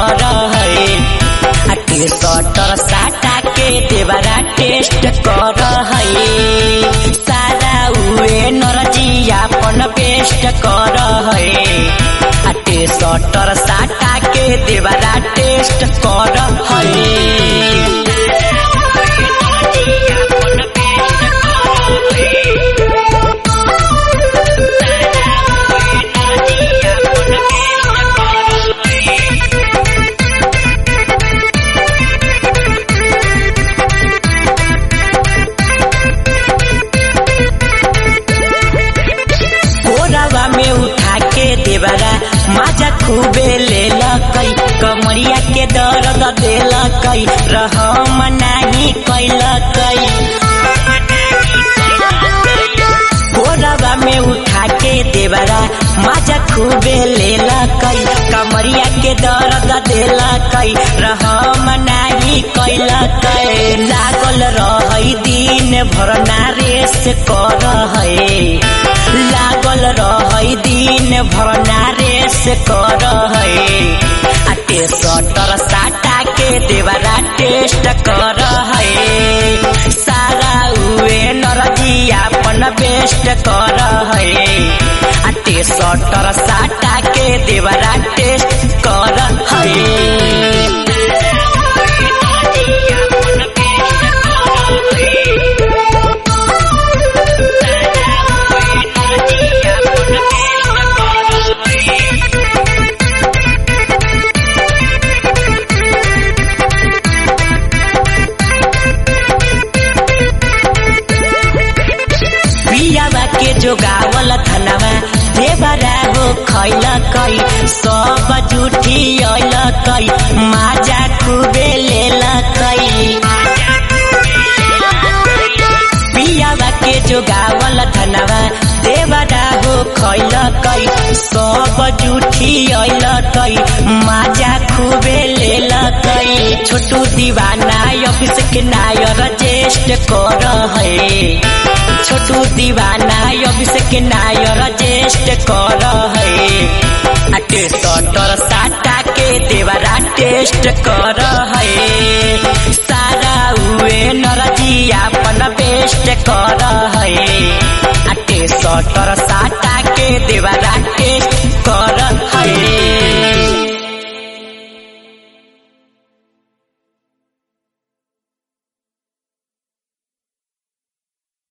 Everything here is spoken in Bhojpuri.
कर है आटे सटर साटा के देवरा टेस्ट कर है सारा उए नरजी अपन बेस्ट कर है आटे सटर साटा के देवरा टेस्ट कर है। में उठा के देवरा माजा खूबे ले लकई कमरिया के दर्द दे लकई रहम नाही कैलकई कोरवा में उठा के देवरा माजा खूबे ले लकई कमरिया के दर्द दे लकई रहम नाही कैलकई लागल रहई दिन भर नारेस कर है लागल रहई दिन भर नारेस कर है आटे सटर साटा के देवरा टेस्ट कर है सारा उए नरजी अपन बेस्ट कर है आटे सटर साटा के देवरा टेस्ट कर है। जोगावल धनवा देवरा हो खैल कई सब जूठी अल कई माजा खूबे लेल कई पियावा के जोगावल धनवा देवरा हो खैल कई सब जूठी अल कई माजा खूबे लेल कई छोटू दीवाना ऑफिस के नायर जेस्ट कर है छोटू दीवाना अभिषेक नायर जेस्ट कर है आटे सटर साटा के देवरा टेस्ट कर है सारा उए नरजी अपन बेस्ट कर है आटे सटर साटा के